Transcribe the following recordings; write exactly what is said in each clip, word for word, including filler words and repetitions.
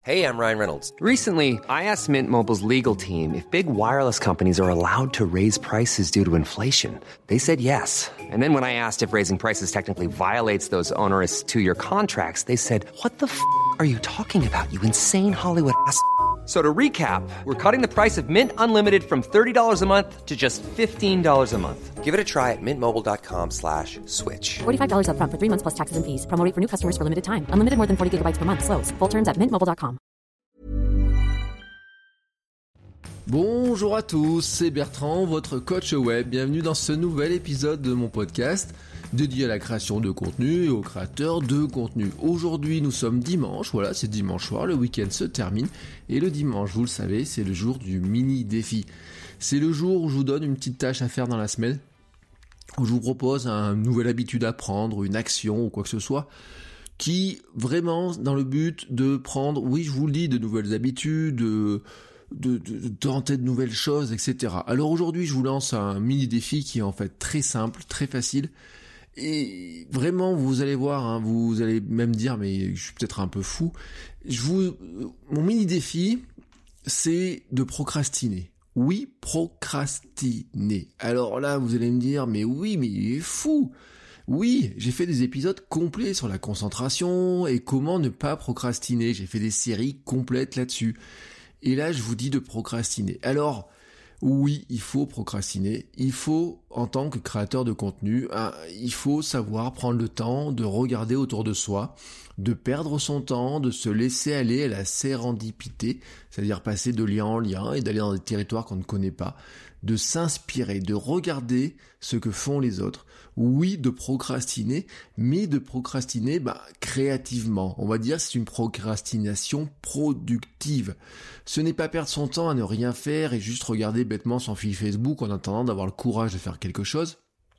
Hey, I'm Ryan Reynolds. Recently, I asked Mint Mobile's legal team if big wireless companies are allowed to raise prices due to inflation. They said yes. And then when I asked if raising prices technically violates those onerous two-year contracts, they said, "What the f*** are you talking about, you insane Hollywood ass f- So to recap, we're cutting the price of Mint Unlimited from thirty dollars a month to just fifteen dollars a month. Give it a try at mintmobile.com slash switch. forty-five dollars up front for three months plus taxes and fees. Promo rate for new customers for limited time. Unlimited more than forty gigabytes per month. Slows full terms at mint mobile dot com. Bonjour à tous, c'est Bertrand, votre coach web. Bienvenue dans ce nouvel épisode de mon podcast dédié à la création de contenu et aux créateurs de contenu. Aujourd'hui, nous sommes dimanche, voilà, c'est dimanche soir, le week-end se termine et le dimanche, vous le savez, c'est le jour du mini défi. C'est le jour où je vous donne une petite tâche à faire dans la semaine, où je vous propose une nouvelle habitude à prendre, une action ou quoi que ce soit, qui vraiment dans le but de prendre, oui, je vous le dis, de nouvelles habitudes, de De, de, de tenter de nouvelles choses, et cetera. Alors aujourd'hui, je vous lance un mini défi qui est en fait très simple, très facile. Et vraiment, vous allez voir, hein, vous allez même dire, mais je suis peut-être un peu fou. Je vous, mon mini défi, c'est de procrastiner. Oui, procrastiner. Alors là, vous allez me dire, mais oui, mais il est fou. Oui, j'ai fait des épisodes complets sur la concentration et comment ne pas procrastiner. J'ai fait des séries complètes là-dessus. Et là, je vous dis de procrastiner. Alors, oui, il faut procrastiner. Il faut, en tant que créateur de contenu, hein, il faut savoir prendre le temps de regarder autour de soi, de perdre son temps, de se laisser aller à la sérendipité, c'est-à-dire passer de lien en lien et d'aller dans des territoires qu'on ne connaît pas, de s'inspirer, de regarder ce que font les autres. Oui, de procrastiner, mais de procrastiner bah, créativement. On va dire que c'est une procrastination productive. Ce n'est pas perdre son temps à ne rien faire et juste regarder bêtement son fil Facebook en attendant d'avoir le courage de faire quelque chose,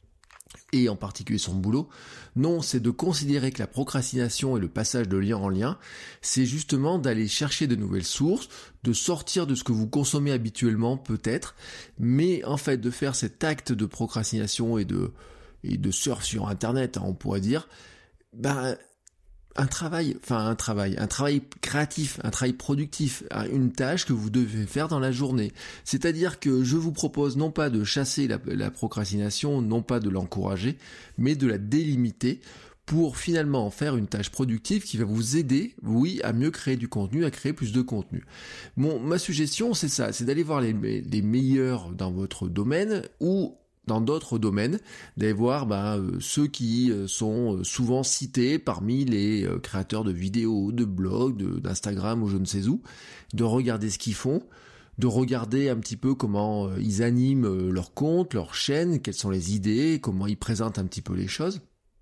et en particulier son boulot. Non, c'est de considérer que la procrastination et le passage de lien en lien, c'est justement d'aller chercher de nouvelles sources, de sortir de ce que vous consommez habituellement peut-être, mais en fait de faire cet acte de procrastination et de et de surf sur internet, hein, on pourrait dire, ben un travail, enfin un travail, un travail créatif, un travail productif, une tâche que vous devez faire dans la journée. C'est-à-dire que je vous propose non pas de chasser la, la procrastination, non pas de l'encourager, mais de la délimiter pour finalement en faire une tâche productive qui va vous aider, oui, à mieux créer du contenu, à créer plus de contenu. Bon, ma suggestion, c'est ça, c'est d'aller voir les, les meilleurs dans votre domaine ou dans d'autres domaines, d'aller voir bah, euh, ceux qui euh, sont souvent cités parmi les euh, créateurs de vidéos, de blogs, de, d'Instagram ou je ne sais où, de regarder ce qu'ils font, de regarder un petit peu comment euh, ils animent euh, leur compte, leur chaîne, quelles sont les idées, comment ils présentent un petit peu les choses.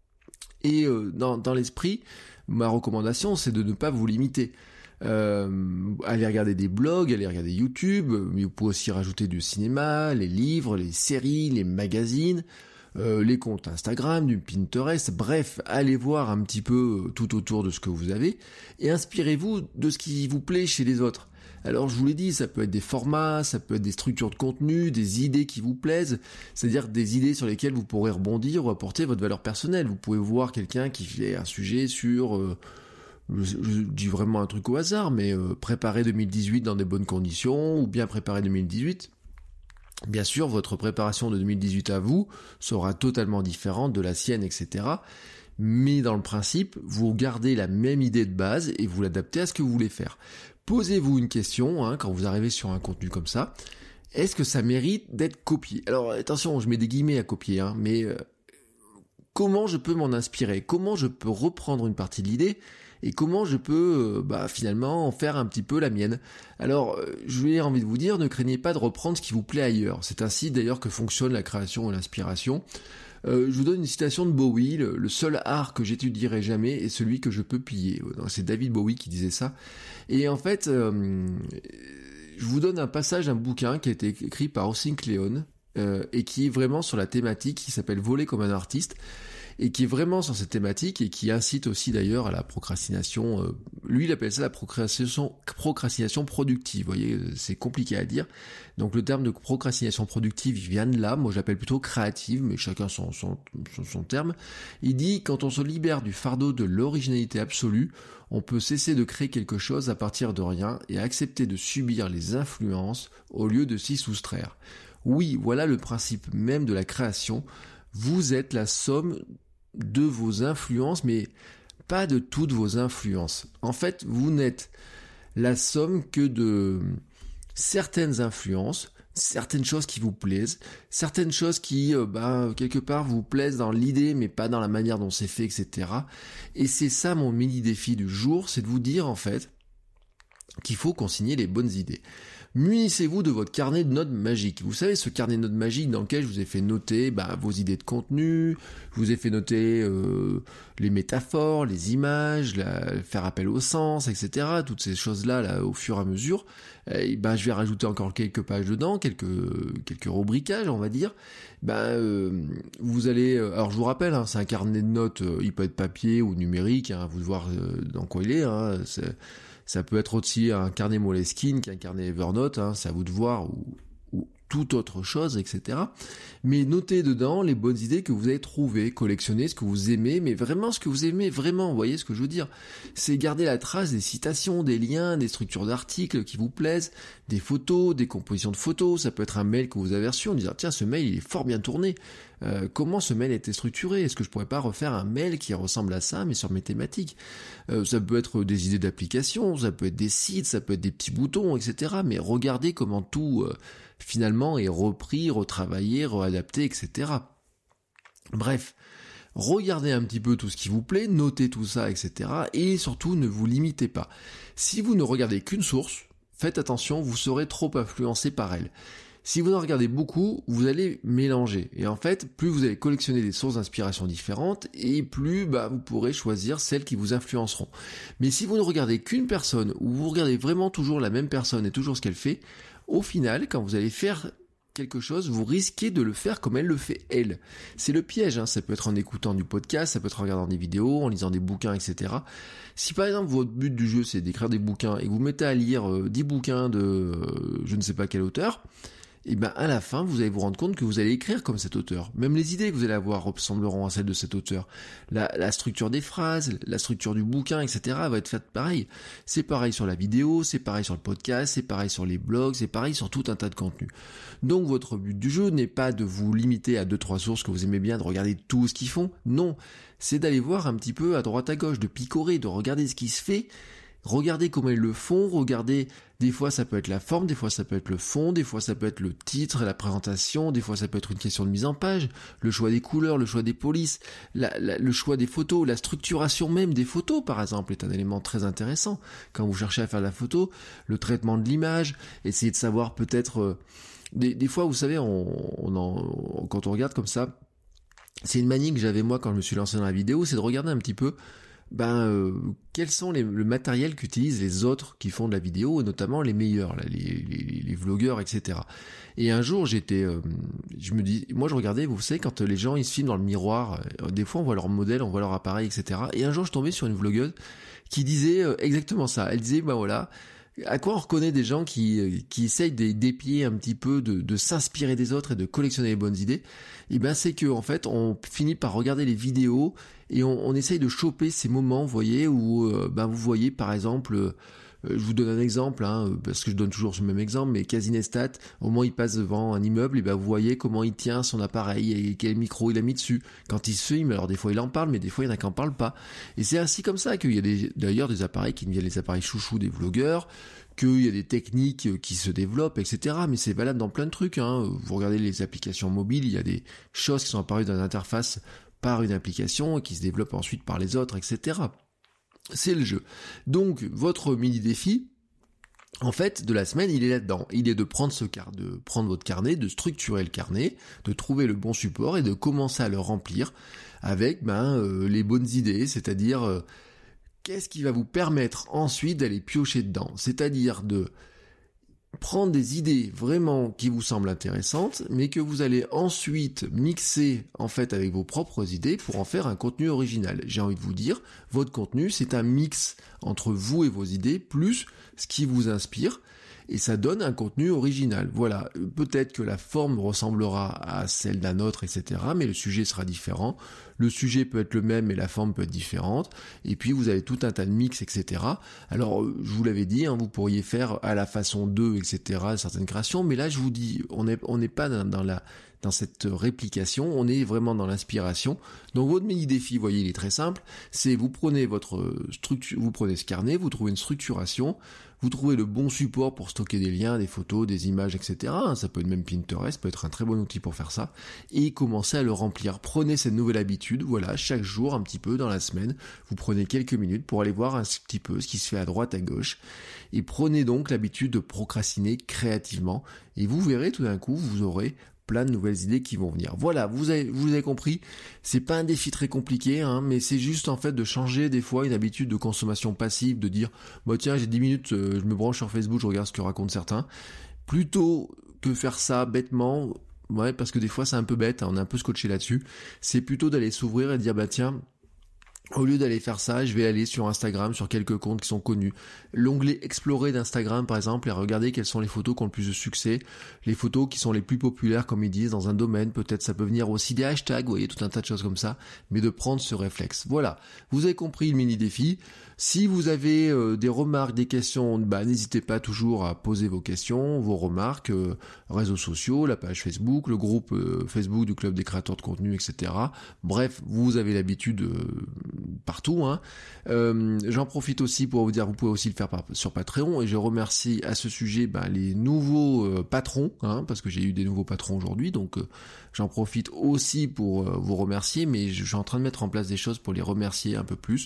Et euh, dans, dans l'esprit, ma recommandation, c'est de ne pas vous limiter. Euh, allez regarder des blogs, allez regarder YouTube, mais vous pouvez aussi rajouter du cinéma, les livres, les séries, les magazines, euh, les comptes Instagram, du Pinterest, bref, allez voir un petit peu tout autour de ce que vous avez et inspirez-vous de ce qui vous plaît chez les autres. Alors je vous l'ai dit, ça peut être des formats, ça peut être des structures de contenu, des idées qui vous plaisent, c'est-à-dire des idées sur lesquelles vous pourrez rebondir ou apporter votre valeur personnelle. Vous pouvez voir quelqu'un qui fait un sujet sur... Euh, Je, je dis vraiment un truc au hasard, mais euh, préparer deux mille dix-huit dans des bonnes conditions, ou bien préparer deux mille dix-huit, bien sûr, votre préparation de deux mille dix-huit à vous sera totalement différente de la sienne, et cetera. Mais dans le principe, vous gardez la même idée de base et vous l'adaptez à ce que vous voulez faire. Posez-vous une question, hein, quand vous arrivez sur un contenu comme ça, est-ce que ça mérite d'être copié ? Alors attention, je mets des guillemets à copier, hein, mais euh, comment je peux m'en inspirer ? Comment je peux reprendre une partie de l'idée ? Et comment je peux euh, bah, finalement en faire un petit peu la mienne. Alors, euh, je vais envie de vous dire, ne craignez pas de reprendre ce qui vous plaît ailleurs. C'est ainsi d'ailleurs que fonctionne la création et l'inspiration. Euh, je vous donne une citation de Bowie, le, le seul art que j'étudierai jamais est celui que je peux piller. C'est David Bowie qui disait ça. Et en fait, euh, je vous donne un passage d'un bouquin qui a été écrit par Ossink Leon, euh, et qui est vraiment sur la thématique qui s'appelle « Voler comme un artiste ». et qui est vraiment sur cette thématique et qui incite aussi d'ailleurs à la procrastination. Euh, lui, il appelle ça la procrastination, procrastination productive. Vous voyez, c'est compliqué à dire. Donc le terme de procrastination productive, il vient de là. Moi, je l'appelle plutôt créative, mais chacun son, son, son, son terme. Il dit, quand on se libère du fardeau de l'originalité absolue, on peut cesser de créer quelque chose à partir de rien et accepter de subir les influences au lieu de s'y soustraire. Oui, voilà le principe même de la création. Vous êtes la somme de vos influences, mais pas de toutes vos influences. En fait, vous n'êtes la somme que de certaines influences, certaines choses qui vous plaisent, certaines choses qui, euh, bah, quelque part, vous plaisent dans l'idée, mais pas dans la manière dont c'est fait, et cetera. Et c'est ça mon mini-défi du jour, c'est de vous dire, en fait, qu'il faut consigner les bonnes idées. Munissez-vous de votre carnet de notes magique. Vous savez, ce carnet de notes magique dans lequel je vous ai fait noter bah, vos idées de contenu, je vous ai fait noter euh, les métaphores, les images, la, faire appel au sens, et cetera. Toutes ces choses-là, là, au fur et à mesure, et, bah, je vais rajouter encore quelques pages dedans, quelques quelques rubriquages, on va dire. Bah, euh, vous allez... Alors, je vous rappelle, hein, c'est un carnet de notes, euh, il peut être papier ou numérique, hein, vous voir euh, dans quoi il est, hein, c'est... Ça peut être aussi un carnet Moleskine qu'un carnet Evernote, hein, c'est à vous de voir, ou, ou toute autre chose, et cetera. Mais notez dedans les bonnes idées que vous avez trouvées, collectionnez ce que vous aimez, mais vraiment ce que vous aimez, vraiment, vous voyez ce que je veux dire. C'est garder la trace des citations, des liens, des structures d'articles qui vous plaisent, des photos, des compositions de photos, ça peut être un mail que vous avez reçu en disant « Tiens, ce mail, il est fort bien tourné. Euh, comment ce mail a été structuré ? Est-ce que je pourrais pas refaire un mail qui ressemble à ça, mais sur mes thématiques ?» euh, Ça peut être des idées d'application, ça peut être des sites, ça peut être des petits boutons, et cetera. Mais regardez comment tout, euh, finalement, est repris, retravaillé, réadapté, et cetera. Bref, regardez un petit peu tout ce qui vous plaît, notez tout ça, et cetera. Et surtout, ne vous limitez pas. Si vous ne regardez qu'une source, faites attention, vous serez trop influencé par elle. Si vous en regardez beaucoup, vous allez mélanger. Et en fait, plus vous allez collectionner des sources d'inspiration différentes, et plus bah, vous pourrez choisir celles qui vous influenceront. Mais si vous ne regardez qu'une personne, ou vous regardez vraiment toujours la même personne et toujours ce qu'elle fait, au final, quand vous allez faire quelque chose, vous risquez de le faire comme elle le fait elle. C'est le piège, hein. Ça peut être en écoutant du podcast, ça peut être en regardant des vidéos, en lisant des bouquins, et cetera. Si par exemple votre but du jeu c'est d'écrire des bouquins et que vous mettez à lire euh, dix bouquins de euh, je ne sais pas quel auteur, et ben à la fin, vous allez vous rendre compte que vous allez écrire comme cet auteur. Même les idées que vous allez avoir ressembleront à celles de cet auteur. La, la structure des phrases, la structure du bouquin, et cetera va être faite pareil. C'est pareil sur la vidéo, c'est pareil sur le podcast, c'est pareil sur les blogs, c'est pareil sur tout un tas de contenus. Donc votre but du jeu n'est pas de vous limiter à deux trois sources que vous aimez bien, de regarder tout ce qu'ils font. Non, c'est d'aller voir un petit peu à droite à gauche, de picorer, de regarder ce qui se fait. Regardez comment ils le font, regardez, des fois ça peut être la forme, des fois ça peut être le fond, des fois ça peut être le titre, la présentation, des fois ça peut être une question de mise en page, le choix des couleurs, le choix des polices, la, la, le choix des photos, la structuration même des photos par exemple est un élément très intéressant. Quand vous cherchez à faire la photo, le traitement de l'image, essayez de savoir peut-être... Euh, des, des fois vous savez, on, on en, quand on regarde comme ça, c'est une manie que j'avais moi quand je me suis lancé dans la vidéo, c'est de regarder un petit peu ben euh, quels sont les, le matériel qu'utilisent les autres qui font de la vidéo, et notamment les meilleurs, là, les, les, les vlogueurs, et cetera. Et un jour, j'étais, euh, je me dis, moi je regardais, vous savez, quand les gens ils se filment dans le miroir, euh, des fois on voit leur modèle, on voit leur appareil, et cetera. Et un jour, je tombais sur une vlogueuse qui disait euh, exactement ça. Elle disait, ben voilà, à quoi on reconnaît des gens qui qui essayent d'épier un petit peu, de, de s'inspirer des autres et de collectionner les bonnes idées. Et ben c'est que en fait, on finit par regarder les vidéos et on, on essaye de choper ces moments, vous voyez, où euh, ben vous voyez par exemple, euh, je vous donne un exemple, hein, parce que je donne toujours ce même exemple, mais Casinestat, au moment où il passe devant un immeuble, et ben vous voyez comment il tient son appareil et quel micro il a mis dessus. Quand il se filme, alors des fois il en parle, mais des fois il y en a qui en parlent pas. Et c'est ainsi comme ça qu'il y a des, d'ailleurs des appareils qui deviennent les appareils chouchous des vlogueurs, qu'il y a des techniques qui se développent, et cetera. Mais c'est valable dans plein de trucs, hein. Vous regardez les applications mobiles, il y a des choses qui sont apparues dans l'interface par une application et qui se développent ensuite par les autres, et cetera. C'est le jeu. Donc, votre mini-défi, en fait, de la semaine, il est là-dedans. Il est de prendre ce car- de prendre votre carnet, de structurer le carnet, de trouver le bon support et de commencer à le remplir avec ben euh, les bonnes idées, c'est-à-dire euh, qu'est-ce qui va vous permettre ensuite d'aller piocher dedans, c'est-à-dire de prendre des idées vraiment qui vous semblent intéressantes, mais que vous allez ensuite mixer en fait avec vos propres idées pour en faire un contenu original. J'ai envie de vous dire, votre contenu, c'est un mix entre vous et vos idées, plus ce qui vous inspire, et ça donne un contenu original. Voilà, peut-être que la forme ressemblera à celle d'un autre, et cetera, mais le sujet sera différent. Le sujet peut être le même, mais la forme peut être différente. Et puis, vous avez tout un tas de mix, et cetera. Alors, je vous l'avais dit, hein, vous pourriez faire à la façon d'eux, et cetera, certaines créations, mais là, je vous dis, on n'est on n'est pas dans, dans la... dans cette réplication, on est vraiment dans l'inspiration. Donc votre mini-défi, vous voyez, il est très simple, c'est vous prenez votre structure, vous prenez ce carnet, vous trouvez une structuration, vous trouvez le bon support pour stocker des liens, des photos, des images, et cetera. Ça peut être même Pinterest, peut être un très bon outil pour faire ça, et commencez à le remplir. Prenez cette nouvelle habitude, voilà, chaque jour, un petit peu dans la semaine, vous prenez quelques minutes pour aller voir un petit peu ce qui se fait à droite, à gauche, et prenez donc l'habitude de procrastiner créativement, et vous verrez tout d'un coup, vous aurez plein de nouvelles idées qui vont venir. Voilà, vous avez, vous avez compris, c'est pas un défi très compliqué, hein, mais c'est juste en fait de changer des fois une habitude de consommation passive, de dire, bah tiens, j'ai dix minutes, euh, je me branche sur Facebook, je regarde ce que racontent certains, plutôt que faire ça bêtement, ouais, parce que des fois c'est un peu bête, hein, on est un peu scotché là-dessus, c'est plutôt d'aller s'ouvrir et dire, bah tiens, au lieu d'aller faire ça, je vais aller sur Instagram, sur quelques comptes qui sont connus. L'onglet Explorer d'Instagram, par exemple, et regarder quelles sont les photos qui ont le plus de succès, les photos qui sont les plus populaires, comme ils disent, dans un domaine. Peut-être ça peut venir aussi des hashtags, vous voyez, tout un tas de choses comme ça, mais de prendre ce réflexe. Voilà, vous avez compris le mini-défi. Si vous avez euh, des remarques, des questions, bah, n'hésitez pas toujours à poser vos questions, vos remarques, euh, réseaux sociaux, la page Facebook, le groupe euh, Facebook du Club des créateurs de contenu, et cetera. Bref, vous avez l'habitude euh, partout. Hein. Euh, j'en profite aussi pour vous dire, vous pouvez aussi le faire par, sur Patreon, et je remercie à ce sujet bah, les nouveaux euh, patrons, hein, parce que j'ai eu des nouveaux patrons aujourd'hui, donc euh, j'en profite aussi pour euh, vous remercier, mais je, je suis en train de mettre en place des choses pour les remercier un peu plus.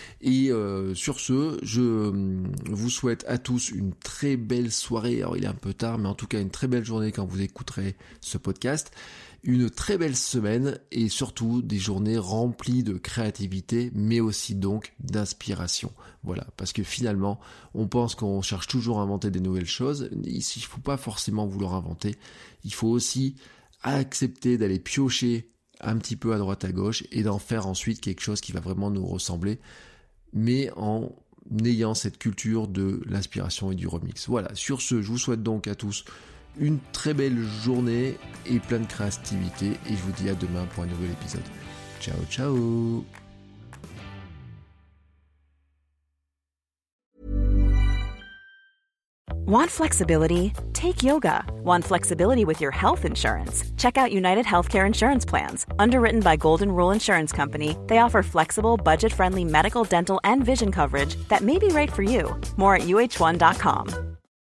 Et euh, sur ce, je euh, vous souhaite à tous une très belle soirée. Alors il est un peu tard, mais en tout cas une très belle journée quand vous écouterez ce podcast. Une très belle semaine et surtout des journées remplies de créativité, mais aussi donc d'inspiration. Voilà, parce que finalement, on pense qu'on cherche toujours à inventer des nouvelles choses. Ici, il ne faut pas forcément vouloir inventer. Il faut aussi accepter d'aller piocher un petit peu à droite à gauche et d'en faire ensuite quelque chose qui va vraiment nous ressembler, mais en ayant cette culture de l'inspiration et du remix. Voilà, sur ce, je vous souhaite donc à tous une très belle journée et plein de créativité, et je vous dis à demain pour un nouvel épisode. Ciao, ciao. Want flexibility? Take yoga. Want flexibility with your health insurance? Check out United Healthcare Insurance Plans. Underwritten by Golden Rule Insurance Company, they offer flexible, budget-friendly medical, dental, and vision coverage that may be right for you. More at U H one dot com.